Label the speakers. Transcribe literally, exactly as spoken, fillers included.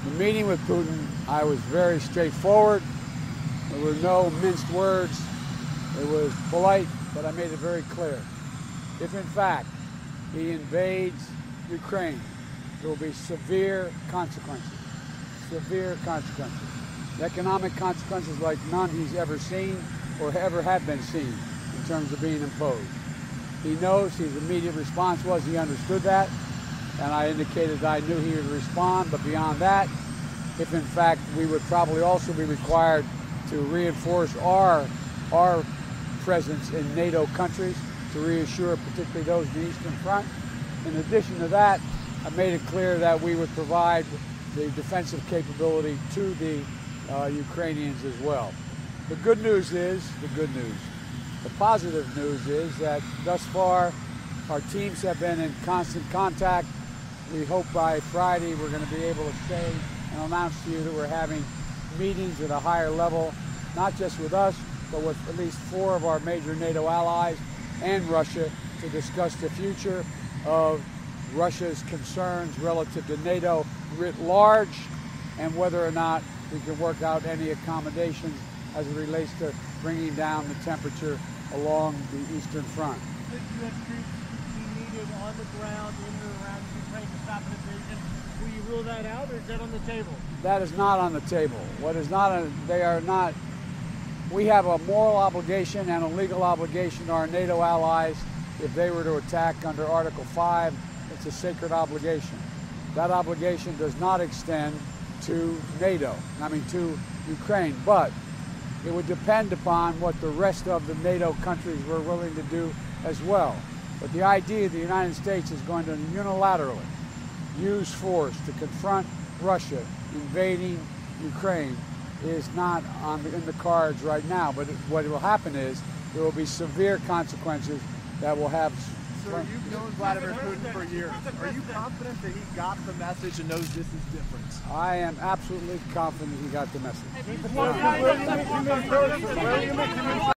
Speaker 1: The meeting with Putin, I was very straightforward. There were no minced words. It was polite, but I made it very clear. If in fact he invades Ukraine, there will be severe consequences. Severe consequences. Economic consequences like none he's ever seen or ever have been seen in terms of being imposed. He knows his immediate response was he understood that, and I indicated that I knew he would respond, but beyond that, if in fact we would probably also be required to reinforce our, our presence in NATO countries to reassure particularly those in the Eastern Front. In addition to that, I made it clear that we would provide the defensive capability to the uh, Ukrainians as well. The good news is, the good news, the positive news is that thus far our teams have been in constant contact. We hope by Friday we're going to be able to say and announce to you that we're having meetings at a higher level, not just with us, but with at least four of our major NATO allies and Russia to discuss the future of Russia's concerns relative to NATO writ large and whether or not we can work out any accommodations as it relates to bringing down the temperature along the Eastern Front.
Speaker 2: Should U S troops be needed on the ground in or around Ukraine to stop an invasion? Will you rule that out, or is that on the table?
Speaker 1: That is not on the table. What is not, a, they are not, we have a moral obligation and a legal obligation to our NATO allies. If they were to attack under Article five, it's a sacred obligation. That obligation does not extend to NATO, I mean to Ukraine, but it would depend upon what the rest of the NATO countries were willing to do as well. But the idea the United States is going to unilaterally use force to confront Russia invading Ukraine is not on the, in the cards right now. But it, what will happen is there will be severe consequences that will have.
Speaker 3: Sir, you've known Vladimir Putin for years. Are you confident that he got the message and knows this is different?
Speaker 1: I am absolutely confident he got the message.